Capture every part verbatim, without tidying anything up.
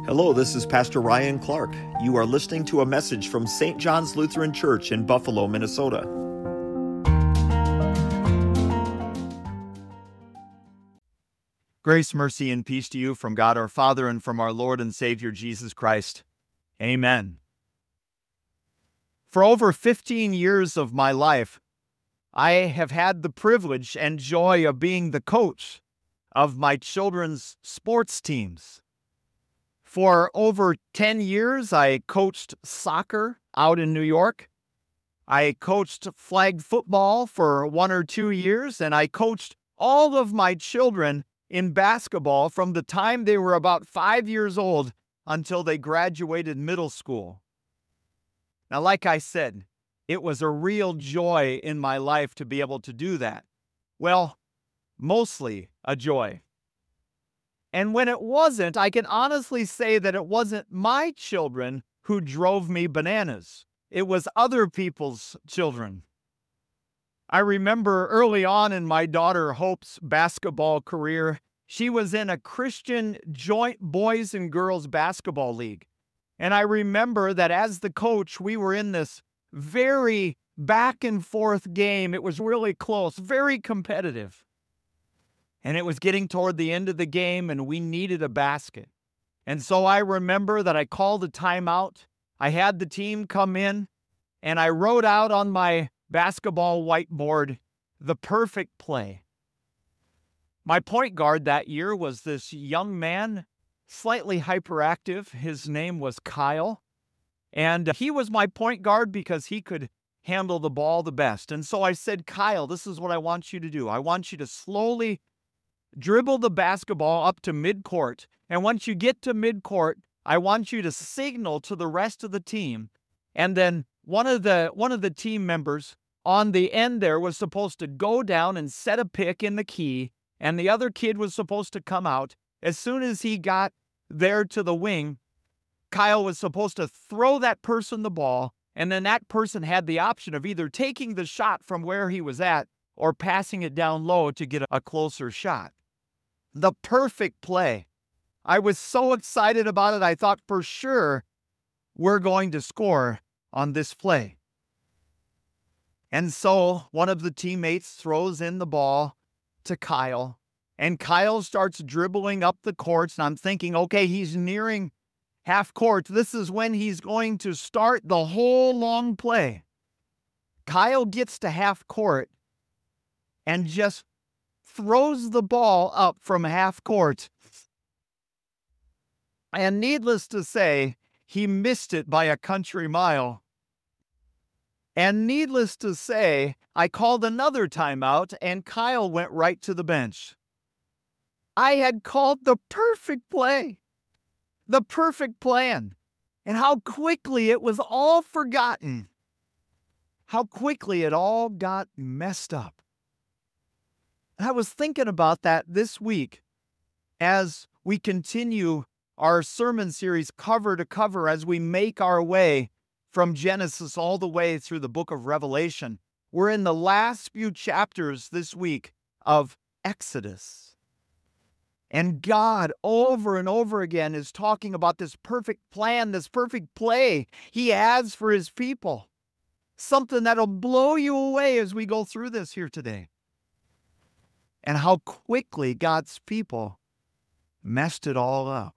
Hello, this is Pastor Ryan Clark. You are listening to a message from Saint John's Lutheran Church in Buffalo, Minnesota. Grace, mercy, and peace to you from God our Father and from our Lord and Savior Jesus Christ. Amen. For over fifteen years of my life, I have had the privilege and joy of being the coach of my children's sports teams. For over ten years, I coached soccer out in New York. I coached flag football for one or two years, and I coached all of my children in basketball from the time they were about five years old until they graduated middle school. Now, like I said, it was a real joy in my life to be able to do that. Well, mostly a joy. And when it wasn't, I can honestly say that it wasn't my children who drove me bananas. It was other people's children. I remember early on in my daughter Hope's basketball career, she was in a Christian joint boys and girls basketball league. And I remember that as the coach, we were in this very back and forth game. It was really close, very competitive. And it was getting toward the end of the game, and we needed a basket. And so I remember that I called a timeout. I had the team come in, and I wrote out on my basketball whiteboard the perfect play. My point guard that year was this young man, slightly hyperactive. His name was Kyle. And he was my point guard because he could handle the ball the best. And so I said, Kyle, this is what I want you to do. I want you to slowly dribble the basketball up to midcourt. And once you get to midcourt, I want you to signal to the rest of the team. And then one of the one of the team members on the end there was supposed to go down and set a pick in the key. And the other kid was supposed to come out. As soon as he got there to the wing, Kyle was supposed to throw that person the ball. And then that person had the option of either taking the shot from where he was at or passing it down low to get a closer shot. The perfect play. I was so excited about it, I thought for sure we're going to score on this play. And so one of the teammates throws in the ball to Kyle, and Kyle starts dribbling up the courts, and I'm thinking, okay, he's nearing half court. This is when he's going to start the whole long play. Kyle gets to half court and just throws the ball up from half court. And needless to say, he missed it by a country mile. And needless to say, I called another timeout and Kyle went right to the bench. I had called the perfect play, the perfect plan, and how quickly it was all forgotten, how quickly it all got messed up. I was thinking about that this week as we continue our sermon series cover to cover as we make our way from Genesis all the way through the book of Revelation. We're in the last few chapters this week of Exodus. And God over and over again is talking about this perfect plan, this perfect play he has for his people. Something that'll blow you away as we go through this here today. And how quickly God's people messed it all up.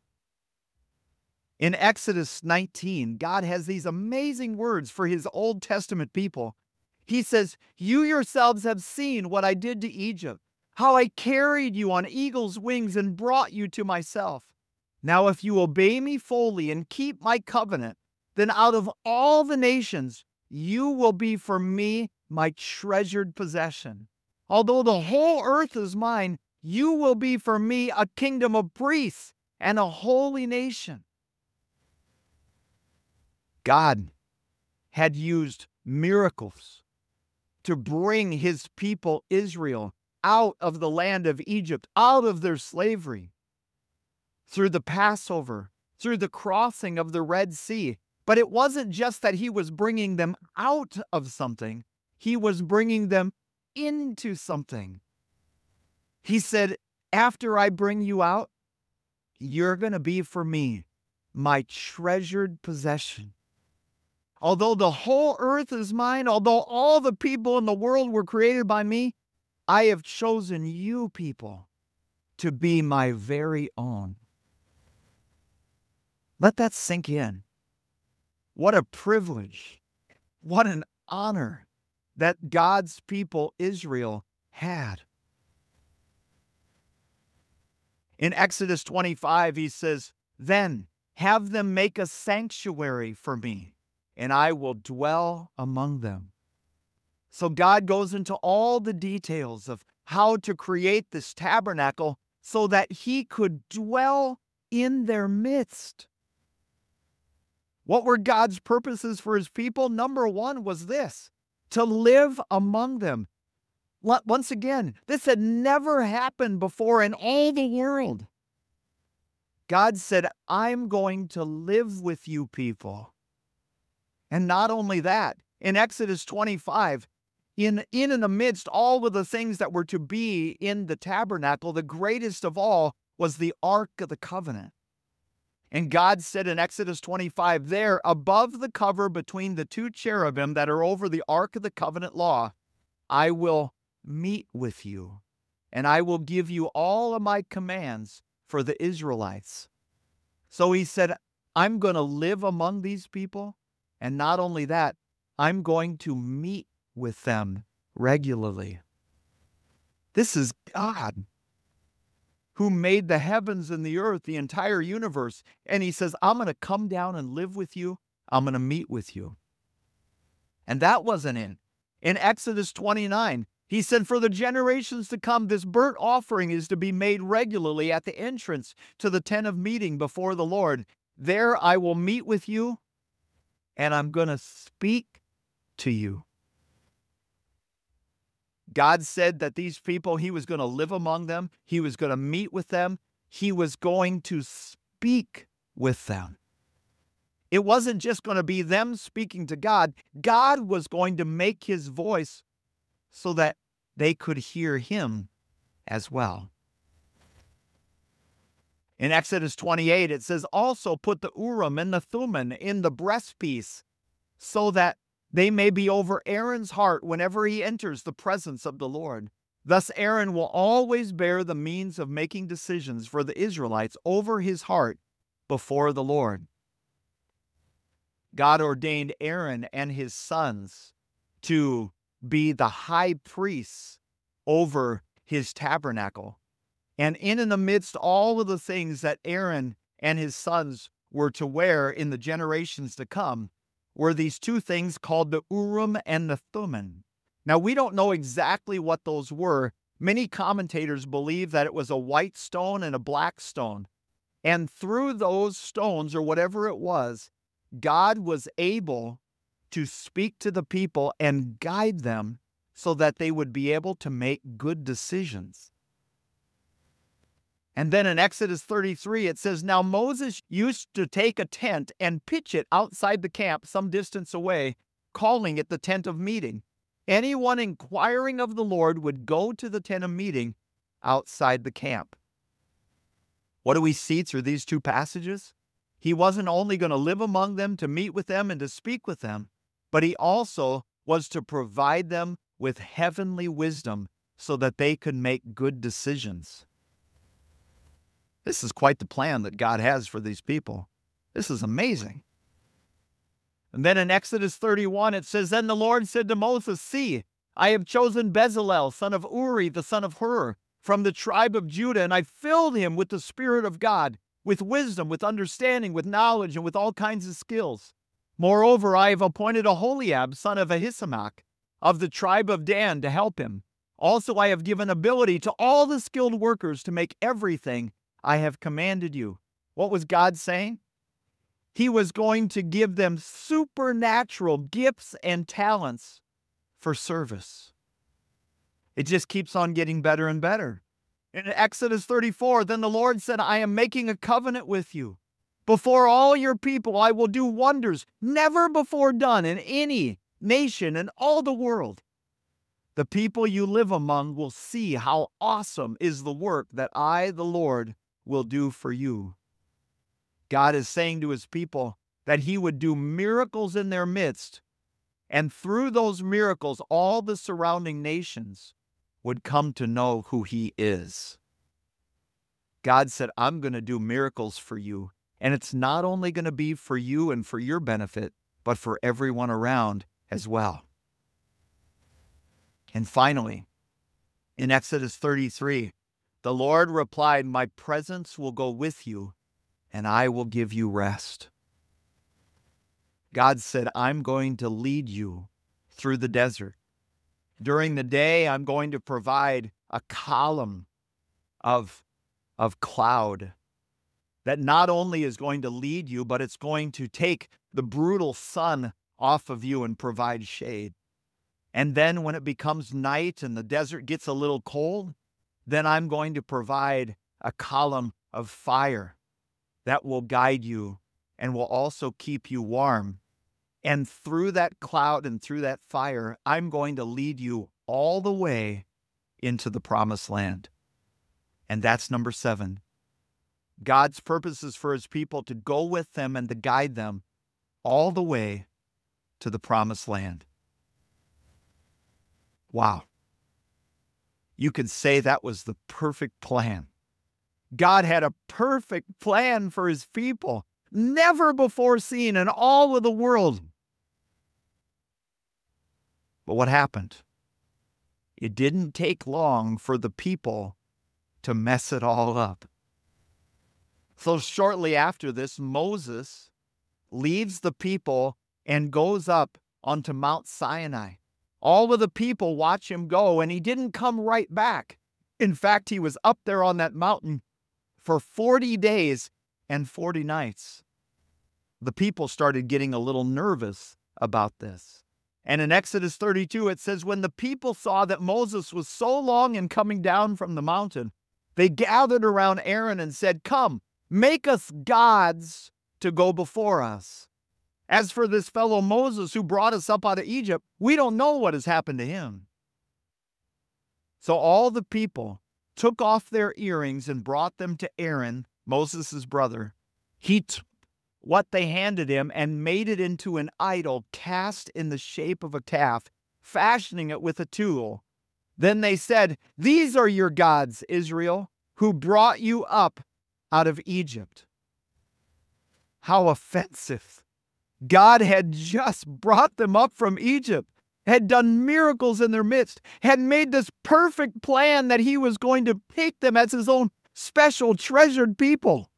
In Exodus nineteen, God has these amazing words for his Old Testament people. He says, "You yourselves have seen what I did to Egypt, how I carried you on eagle's wings and brought you to myself. Now if you obey me fully and keep my covenant, then out of all the nations, you will be for me my treasured possession. Although the whole earth is mine, you will be for me a kingdom of priests and a holy nation." God had used miracles to bring his people Israel out of the land of Egypt, out of their slavery, through the Passover, through the crossing of the Red Sea. But it wasn't just that he was bringing them out of something, he was bringing them into something. He said, after I bring you out, You're going to be for me my treasured possession. Although the whole earth is mine, although all the people in the world were created by me, I have chosen you people to be my very own. Let that sink in. What a privilege, what an honor that God's people, Israel, had. In Exodus twenty-five, he says, "Then have them make a sanctuary for me, and I will dwell among them." So God goes into all the details of how to create this tabernacle so that he could dwell in their midst. What were God's purposes for his people? Number one was this: to live among them. Once again, this had never happened before in all the world. God said, I'm going to live with you people. And not only that, in Exodus twenty-five, in, in and amidst all of the things that were to be in the tabernacle, the greatest of all was the Ark of the Covenant. And God said in Exodus twenty-five, there, above the cover between the two cherubim that are over the Ark of the Covenant law, I will meet with you, and I will give you all of my commands for the Israelites. So he said, I'm going to live among these people, and not only that, I'm going to meet with them regularly. This is God who made the heavens and the earth, the entire universe, and he says, I'm going to come down and live with you. I'm going to meet with you. And that wasn't in. In Exodus twenty-nine, he said, for the generations to come, this burnt offering is to be made regularly at the entrance to the tent of meeting before the Lord. There I will meet with you, and I'm going to speak to you. God said that these people, he was going to live among them. He was going to meet with them. He was going to speak with them. It wasn't just going to be them speaking to God. God was going to make his voice so that they could hear him as well. In Exodus twenty-eight, it says, also put the Urim and the Thummim in the breastpiece so that they may be over Aaron's heart whenever he enters the presence of the Lord. Thus Aaron will always bear the means of making decisions for the Israelites over his heart before the Lord. God ordained Aaron and his sons to be the high priests over his tabernacle. And in and amidst all of the things that Aaron and his sons were to wear in the generations to come were these two things called the Urim and the Thummim. Now, we don't know exactly what those were. Many commentators believe that it was a white stone and a black stone. And through those stones, or whatever it was, God was able to speak to the people and guide them so that they would be able to make good decisions. And then in Exodus thirty-three, it says, now Moses used to take a tent and pitch it outside the camp some distance away, calling it the tent of meeting. Anyone inquiring of the Lord would go to the tent of meeting outside the camp. What do we see through these two passages? He wasn't only going to live among them, to meet with them, and to speak with them, but he also was to provide them with heavenly wisdom so that they could make good decisions. This is quite the plan that God has for these people. This is amazing. And then in Exodus thirty-one, it says, then the Lord said to Moses, see, I have chosen Bezalel, son of Uri, the son of Hur, from the tribe of Judah, and I filled him with the Spirit of God, with wisdom, with understanding, with knowledge, and with all kinds of skills. Moreover, I have appointed Aholiab, son of Ahisamach, of the tribe of Dan, to help him. Also, I have given ability to all the skilled workers to make everything I have commanded you. What was God saying? He was going to give them supernatural gifts and talents for service. It just keeps on getting better and better. In Exodus thirty-four, then the Lord said, I am making a covenant with you. Before all your people, I will do wonders never before done in any nation in all the world. The people you live among will see how awesome is the work that I, the Lord, will do for you. God is saying to his people that he would do miracles in their midst, and through those miracles, all the surrounding nations would come to know who he is. God said, I'm going to do miracles for you, and it's not only going to be for you and for your benefit, but for everyone around as well. And finally, in Exodus thirty-three, the Lord replied, my presence will go with you, and I will give you rest. God said, I'm going to lead you through the desert. During the day, I'm going to provide a column of, of cloud that not only is going to lead you, but it's going to take the brutal sun off of you and provide shade. And then when it becomes night and the desert gets a little cold, then I'm going to provide a column of fire that will guide you and will also keep you warm. And through that cloud and through that fire, I'm going to lead you all the way into the promised land. And that's number seven. God's purposes for his people to go with them and to guide them all the way to the promised land. Wow. You could say that was the perfect plan. God had a perfect plan for his people, never before seen in all of the world. But what happened? It didn't take long for the people to mess it all up. So shortly after this, Moses leaves the people and goes up onto Mount Sinai. All of the people watch him go, and he didn't come right back. In fact, he was up there on that mountain for forty days and forty nights. The people started getting a little nervous about this. And in Exodus thirty-two, it says, when the people saw that Moses was so long in coming down from the mountain, they gathered around Aaron and said, come, make us gods to go before us. As for this fellow Moses who brought us up out of Egypt, we don't know what has happened to him. So all the people took off their earrings and brought them to Aaron, Moses' brother. He took what they handed him and made it into an idol cast in the shape of a calf, fashioning it with a tool. Then they said, these are your gods, Israel, who brought you up out of Egypt. How offensive. God had just brought them up from Egypt, had done miracles in their midst, had made this perfect plan that he was going to pick them as his own special treasured people.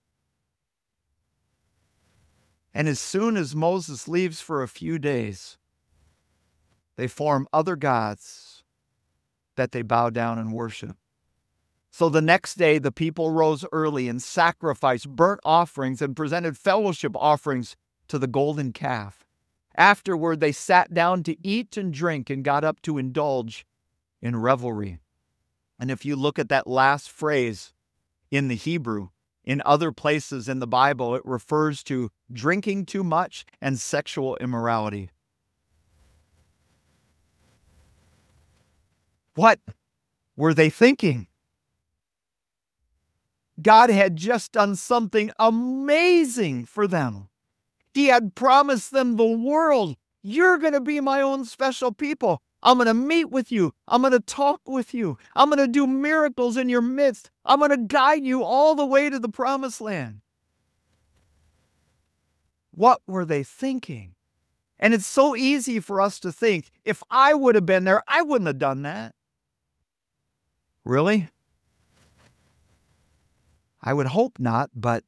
And as soon as Moses leaves for a few days, they form other gods that they bow down and worship. So the next day, the people rose early and sacrificed burnt offerings and presented fellowship offerings to the golden calf. Afterward, they sat down to eat and drink and got up to indulge in revelry. And if you look at that last phrase in the Hebrew, in other places in the Bible, it refers to drinking too much and sexual immorality. What were they thinking? God had just done something amazing for them. He had promised them the world. You're going to be my own special people. I'm going to meet with you. I'm going to talk with you. I'm going to do miracles in your midst. I'm going to guide you all the way to the promised land. What were they thinking? And it's so easy for us to think, if I would have been there, I wouldn't have done that. Really? I would hope not, but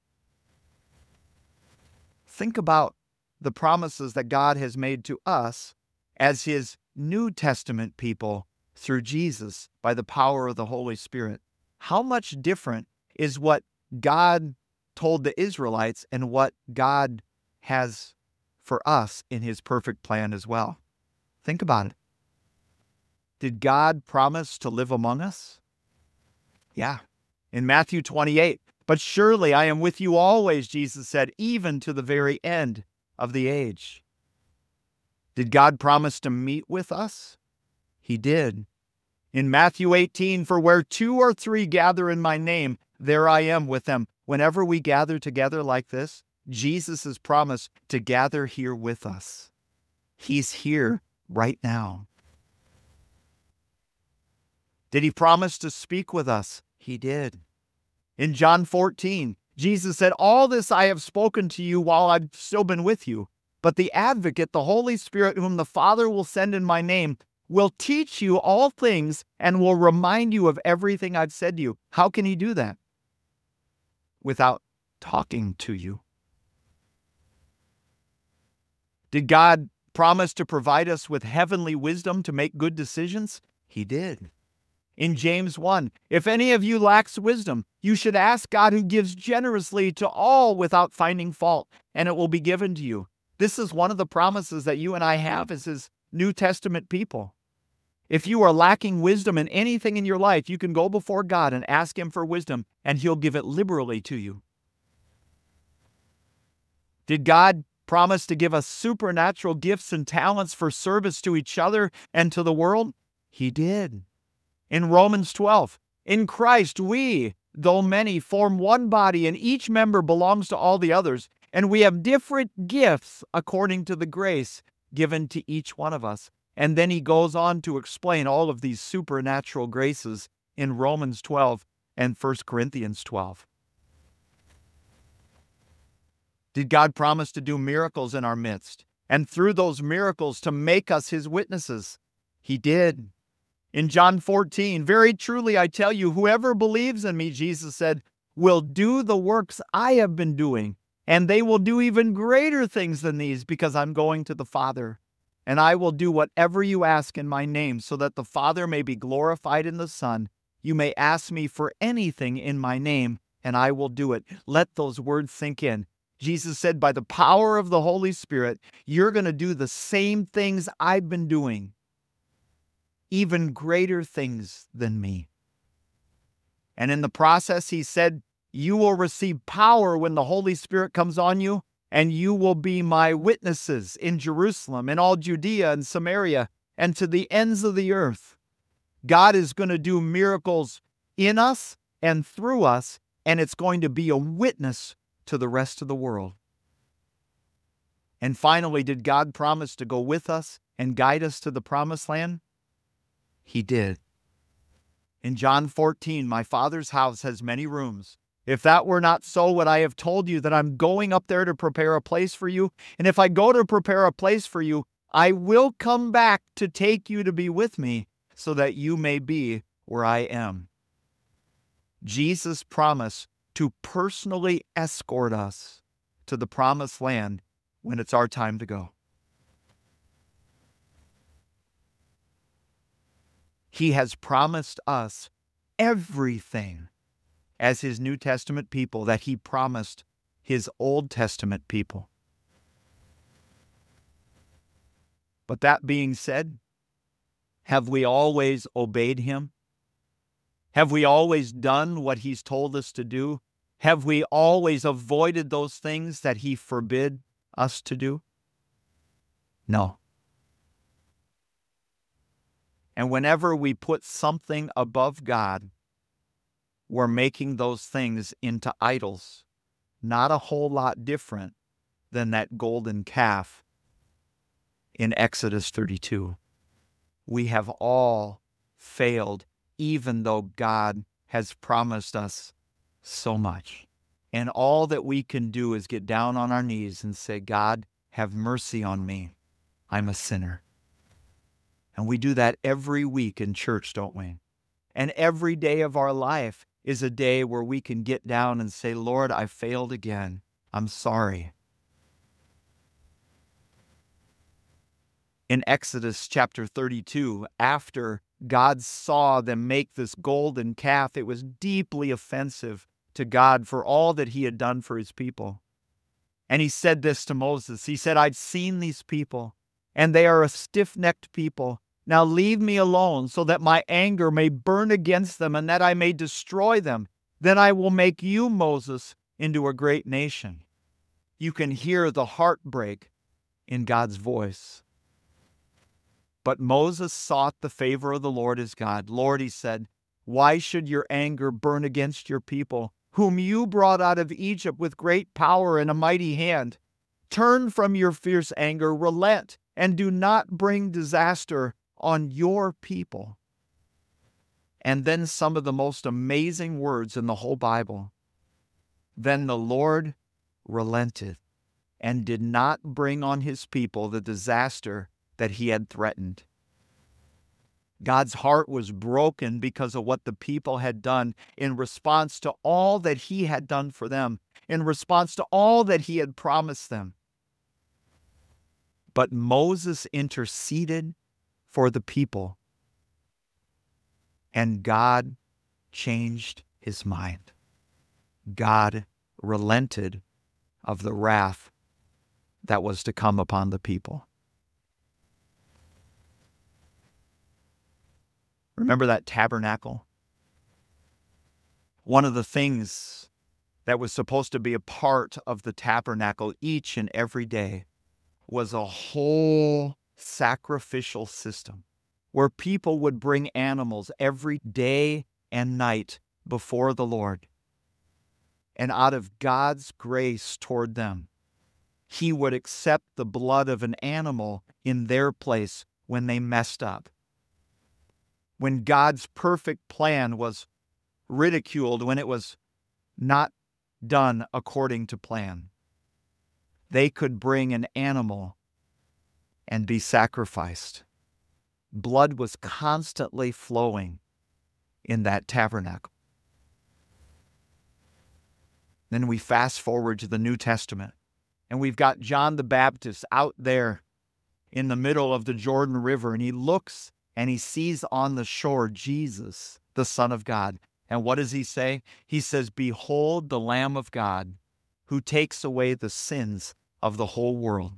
think about the promises that God has made to us as his New Testament people through Jesus by the power of the Holy Spirit. How much different is what God told the Israelites and what God has for us in his perfect plan as well? Think about it. Did God promise to live among us? Yeah. In Matthew twenty-eight, but surely I am with you always, Jesus said, even to the very end of the age. Did God promise to meet with us? He did. In Matthew eighteen, for where two or three gather in my name, there I am with them. Whenever we gather together like this, Jesus has promised to gather here with us. He's here right now. Did he promise to speak with us? He did. In John fourteen, Jesus said, all this I have spoken to you while I've still been with you. But the advocate, the Holy Spirit, whom the Father will send in my name, will teach you all things and will remind you of everything I've said to you. How can he do that? Without talking to you. Did God promise to provide us with heavenly wisdom to make good decisions? He did. In James one, if any of you lacks wisdom, you should ask God, who gives generously to all without finding fault, and it will be given to you. This is one of the promises that you and I have as his New Testament people. If you are lacking wisdom in anything in your life, you can go before God and ask him for wisdom, and he'll give it liberally to you. Did God promise to give us supernatural gifts and talents for service to each other and to the world? He did. In Romans twelve, in Christ we, though many, form one body, and each member belongs to all the others, and we have different gifts according to the grace given to each one of us. And then he goes on to explain all of these supernatural graces in Romans twelve and First Corinthians twelve. Did God promise to do miracles in our midst, and through those miracles to make us his witnesses? He did. In John fourteen, very truly I tell you, whoever believes in me, Jesus said, will do the works I have been doing, and they will do even greater things than these, because I'm going to the Father. And I will do whatever you ask in my name, so that the Father may be glorified in the Son. You may ask me for anything in my name, and I will do it. Let those words sink in. Jesus said, by the power of the Holy Spirit, you're going to do the same things I've been doing. Even greater things than me. And in the process, he said, you will receive power when the Holy Spirit comes on you, and you will be my witnesses in Jerusalem, in all Judea and Samaria, and to the ends of the earth. God is going to do miracles in us and through us, and it's going to be a witness to the rest of the world. And finally, did God promise to go with us and guide us to the promised land? He did. In John fourteen, my Father's house has many rooms. If that were not so, would I have told you that I'm going up there to prepare a place for you? And if I go to prepare a place for you, I will come back to take you to be with me, so that you may be where I am. Jesus promised to personally escort us to the promised land when it's our time to go. He has promised us everything as his New Testament people that he promised his Old Testament people. But that being said, have we always obeyed him? Have we always done what he's told us to do? Have we always avoided those things that he forbid us to do? No. And whenever we put something above God, we're making those things into idols. Not a whole lot different than that golden calf in Exodus thirty-two. We have all failed, even though God has promised us so much. And all that we can do is get down on our knees and say, God, have mercy on me. I'm a sinner. And we do that every week in church, don't we? And every day of our life is a day where we can get down and say, Lord, I failed again. I'm sorry. In Exodus chapter thirty-two, after God saw them make this golden calf, it was deeply offensive to God for all that he had done for his people. And he said this to Moses. He said, I've seen these people, and they are a stiff-necked people. Now leave me alone so that my anger may burn against them and that I may destroy them. Then I will make you, Moses, into a great nation. You can hear the heartbreak in God's voice. But Moses sought the favor of the Lord his God. Lord, he said, why should your anger burn against your people? whom you brought out of Egypt with great power and a mighty hand. Turn from your fierce anger, relent, and do not bring disaster on your people." And then some of the most amazing words in the whole Bible. Then the Lord relented and did not bring on his people the disaster that he had threatened. God's heart was broken because of what the people had done in response to all that he had done for them, in response to all that he had promised them. But Moses interceded for the people, and God changed his mind. God relented of the wrath that was to come upon the people. Remember that tabernacle? One of the things that was supposed to be a part of the tabernacle each and every day was a whole sacrificial system where people would bring animals every day and night before the Lord. And out of God's grace toward them, he would accept the blood of an animal in their place when they messed up. When God's perfect plan was ridiculed, when it was not done according to plan, they could bring an animal and be sacrificed. Blood was constantly flowing in that tabernacle. Then we fast forward to the New Testament, and we've got John the Baptist out there in the middle of the Jordan River, and he looks and he sees on the shore Jesus, the Son of God. And what does he say? He says, "Behold the Lamb of God who takes away the sins of the whole world."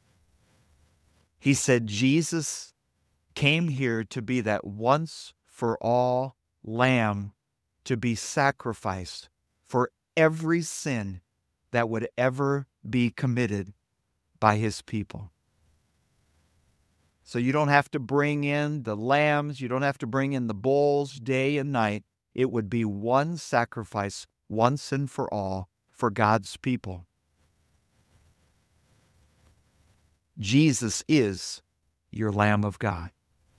He said Jesus came here to be that once for all lamb to be sacrificed for every sin that would ever be committed by his people. So you don't have to bring in the lambs, you don't have to bring in the bulls day and night. It would be one sacrifice once and for all for God's people. Jesus is your Lamb of God.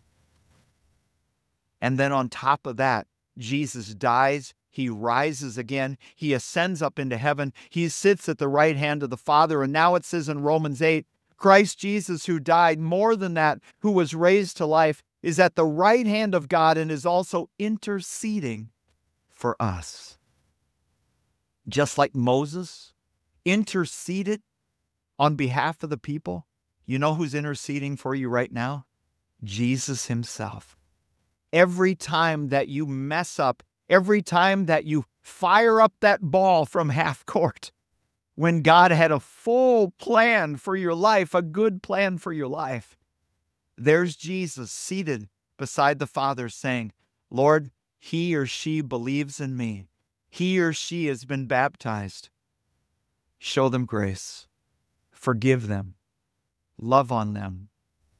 And then on top of that, Jesus dies, he rises again, he ascends up into heaven, he sits at the right hand of the Father, and now it says in Romans eight, Christ Jesus, who died, more than that, who was raised to life, is at the right hand of God and is also interceding for us. Just like Moses interceded on behalf of the people, you know who's interceding for you right now? Jesus himself. Every time that you mess up, every time that you fire up that ball from half court, when God had a full plan for your life, a good plan for your life, there's Jesus seated beside the Father saying, Lord, he or she believes in me. He or she has been baptized. Show them grace. Forgive them. Love on them.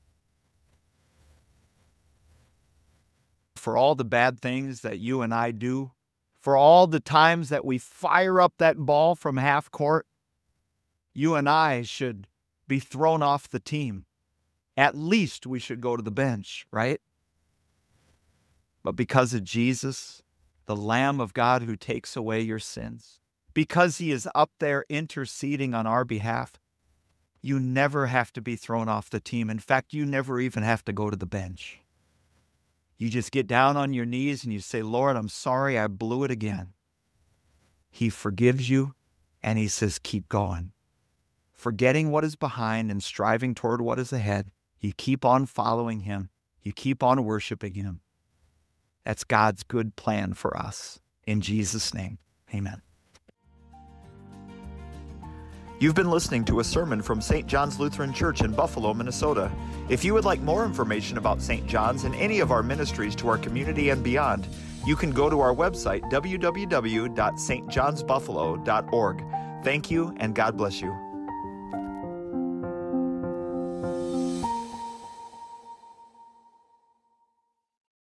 For all the bad things that you and I do, for all the times that we fire up that ball from half court, you and I should be thrown off the team. At least we should go to the bench, right? But because of Jesus, the Lamb of God who takes away your sins, because he is up there interceding on our behalf, you never have to be thrown off the team. In fact, you never even have to go to the bench. You just get down on your knees and you say, Lord, I'm sorry, I blew it again. He forgives you and he says, keep going. Forgetting what is behind and striving toward what is ahead, you keep on following him. You keep on worshiping him. That's God's good plan for us. In Jesus' name, amen. You've been listening to a sermon from Saint John's Lutheran Church in Buffalo, Minnesota. If you would like more information about Saint John's and any of our ministries to our community and beyond, you can go to our website, w w w dot s t johns buffalo dot org. Thank you, and God bless you.